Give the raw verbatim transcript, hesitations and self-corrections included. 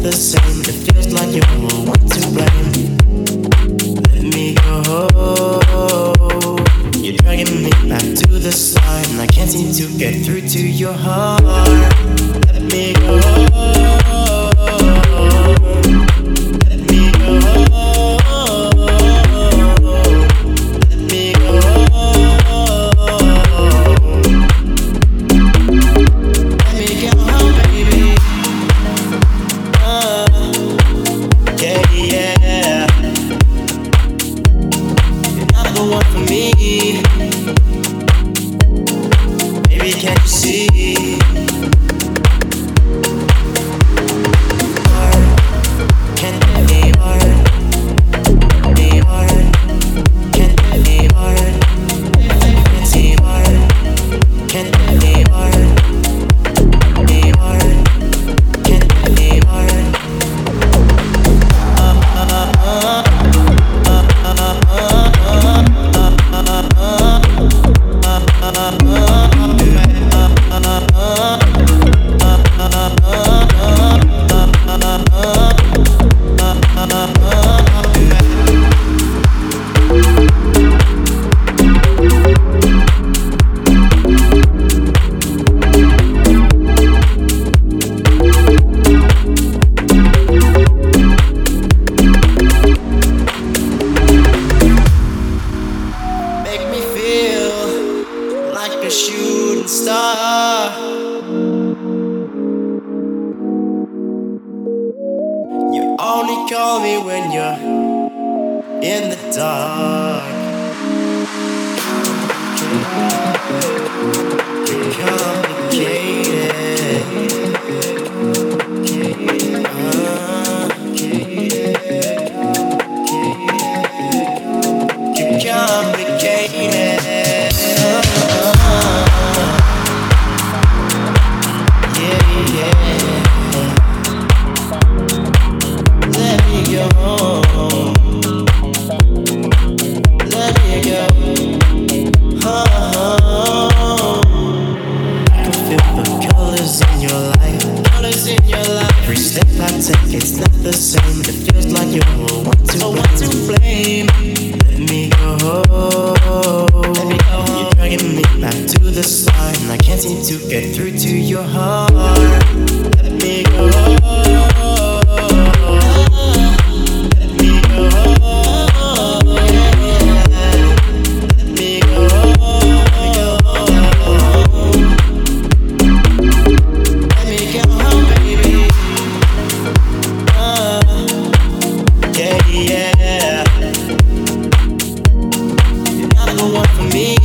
the same. It feels like you're the one to blame. Let me go. You're dragging me back to the start, and I can't seem to get through to your heart. Let me go. Let me go. Let me go. Let me go home, baby. Uh, yeah, yeah. You're not the one for me. Baby, can't you see? Hard, can't be hard. Be hard, can't be hard. Can't see hard, can't be hard. Be hard, can't be hard. Uh, uh, uh, uh, uh, make me feel like a shooting star. You only call me when you're in the dark. You're complicated. Uh, You're complicated. Yeah, yeah. Let me go home. Let me go home. I can feel the colors in your life. Colors in your life. Every step I take, it's not the same. It feels like you're the one to, one to blame. Let me go. Let me go. You're dragging me back to the start, and I can't seem to get through to your heart. Let me go. Let me go. Let me go. Let me go home, baby. Uh, yeah, yeah. You're not the one for me.